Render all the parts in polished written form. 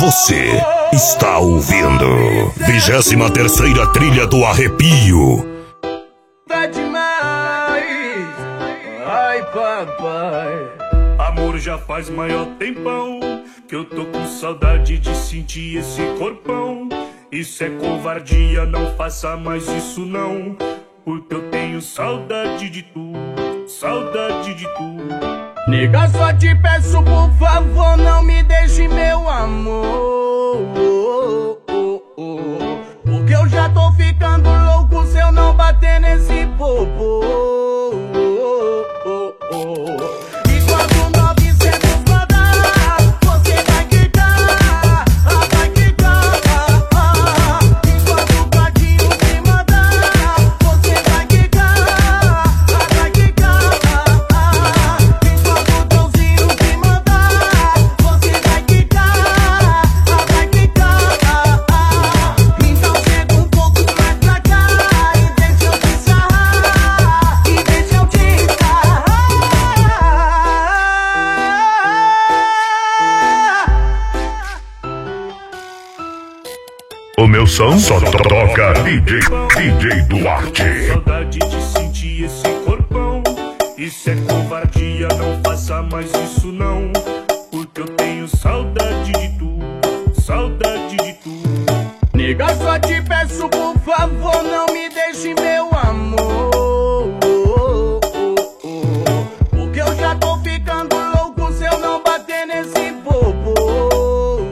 Você está ouvindo 23ª Trilha do Arrepio. Tá demais, ai papai. Amor, já faz maior tempão que eu tô com saudade de sentir esse corpão. Isso é covardia, não faça mais isso não, porque eu tenho saudade de tu, saudade de tu. Nega, só te peço por favor, não me deixe, meu amor, porque eu já tô ficando louco se eu não bater nesse popô. E quando 900 mandar, você vai quicar, vai quicar. E quando o Cadinho te mandar, você vai quicar, vai quicar. E quando o Tãozinho te mandar, você vai quicar, vai quicar. Então chega um pouco mais pra cá e deixa eu te sarrar, e deixa eu te sarrar. O meu som só toca DJ Duarte. Saudade de sentir esse corpão. Isso é covardia, não faça mais isso não, porque eu tenho saudade de tu, saudade de tu. Nega, só te peço por favor, não me deixe, meu amor, porque eu já tô ficando louco se eu não bater nesse popô.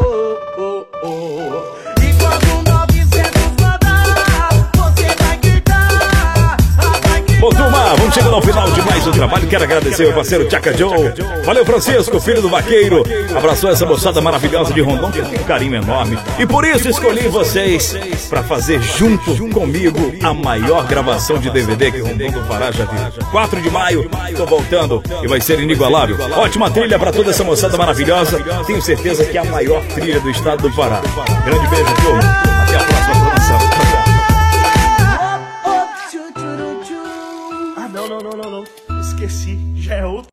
E quando 900 mandar, você vai quicar, vai quicar. Ô turma, vamos chegando ao final de mais um trabalho. Quero agradecer ao parceiro Tchaca Joe. Valeu, Francisco, filho do vaqueiro. Abraçou essa moçada maravilhosa de Rondon, que tem um carinho enorme. E por isso escolhi vocês pra fazer junto comigo a maior gravação de DVD que Rondon do Pará já viu. 4 de maio, tô voltando e vai ser inigualável. Ótima trilha pra toda essa moçada maravilhosa. Tenho certeza que é a maior trilha do estado do Pará. Grande beijo, turma. Até a próxima.